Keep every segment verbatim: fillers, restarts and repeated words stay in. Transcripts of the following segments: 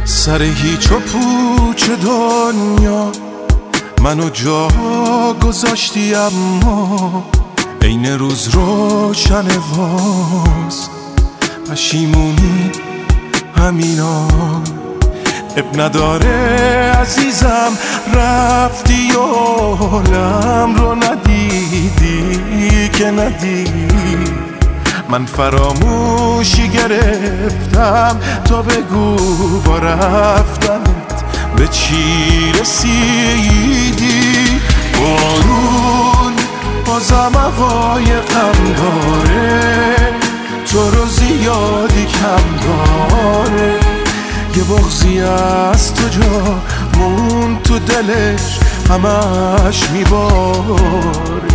سر هیچ و پوچ دنیا منو جا گذاشتی، اما عین روز روشن واز پشیمونی همینا. اب نداره عزیزم رفتی و حالم رو ندیدی که ندیدی. من فراموشی گرفتم تا بگو با رفتنت به چی رسیدی. بارون بازم هوای غم داره، تو رو زیادی کم داره. یه بغضی از تو جا مون تو دلش همش میباره.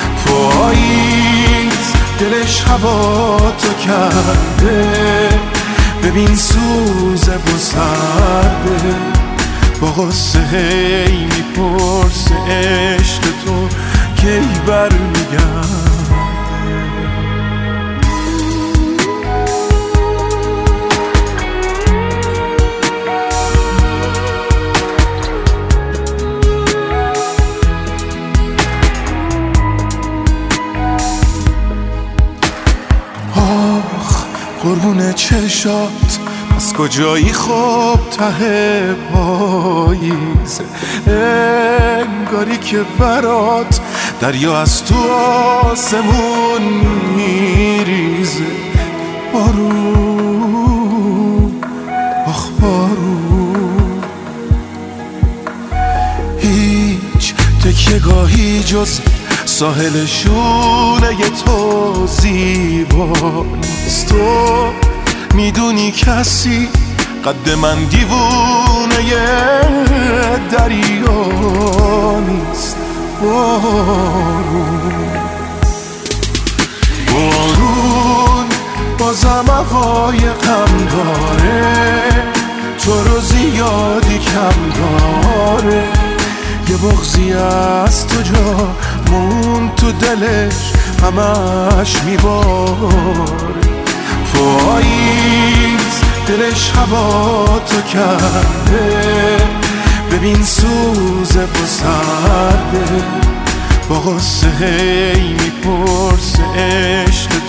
پاییز دلش هوا تو کرده، ببین سوزه و سرده. با غصه هی میپرسه عشق تو کی برمیگرده. قربون چشات از کجایی خوب ته پاییزه، انگاری که برات دریا از تو آسمون میریزه. بارون آخ بارون، هیچ تکیه‌گاهی جز ساحل شونه تو زیبا نیست. تو میدونی کسی قد من دیوونه دریا نیست. بارون بارون بازم هوای غم داره، تو رو زیادی کم داره. یه بغضی از تو جا مون تو دلش همش میباره. پاییز دلش هوا تو کرده، ببین سوزه و سرده. با غصه هی میپرسه عشق